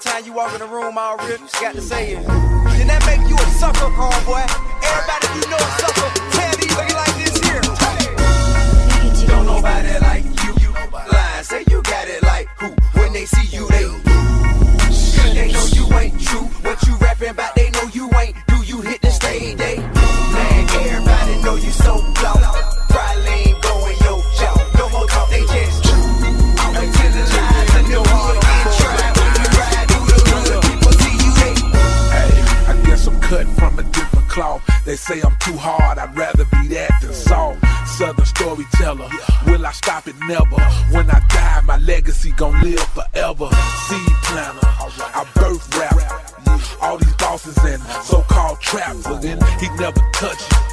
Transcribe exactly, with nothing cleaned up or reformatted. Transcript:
time you walk in the room all real, you just got to say it. Then that make you a sucker, homeboy. Everybody you know a sucker, tell these looking like this here. Hey. Don't nobody like you, you lying, say you got it like who? When they see you, they they know you ain't true. What you rapping about, they know you ain't. Do you hit the stage, they? Man, everybody know you so low. Probably ain't going yo, yo. No more talk, they just true. Until the lies and no more get tried. When you ride through the hood, people see you, they. Hey, I guess I'm cut from a different cloth. They say I'm too hard, I'd rather be that than soft. Southern storyteller, will I stop it? Never. When I die, my legacy gon' live forever. Seed planter, I birth rap. All these bosses and so-called traps, but then he never touched it.